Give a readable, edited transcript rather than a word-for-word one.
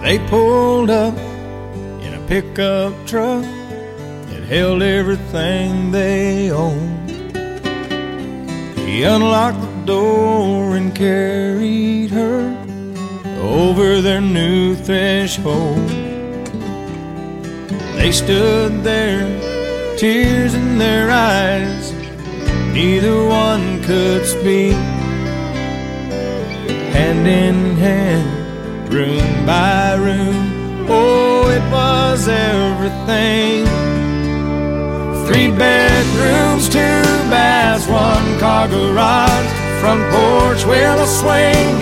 They pulled up in a pickup truck that held everything they owned. He unlocked the door and carried her over their new threshold. They stood there, tears in their eyes, neither one could speak. Hand in hand, room by room, oh, it was everything. 3 bedrooms, 2 baths, 1 car garage, front porch with a swing,